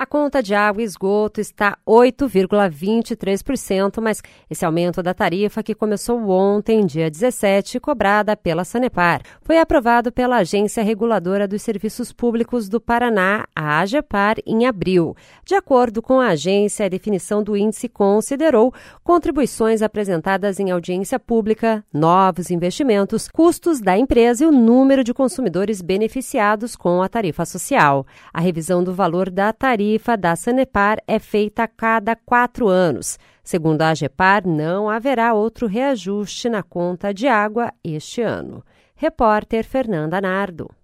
A conta de água e esgoto está 8,23%, mas esse aumento da tarifa, que começou ontem, dia 17, cobrada pela Sanepar, foi aprovado pela Agência Reguladora dos Serviços Públicos do Paraná, a AGEPAR, em abril. De acordo com a agência, a definição do índice considerou contribuições apresentadas em audiência pública, novos investimentos, custos da empresa e o número de consumidores beneficiados com a tarifa social. A revisão do valor da tarifa da Sanepar é feita a cada 4 anos. Segundo a AGEPAR, não haverá outro reajuste na conta de água este ano. Repórter Fernanda Nardo.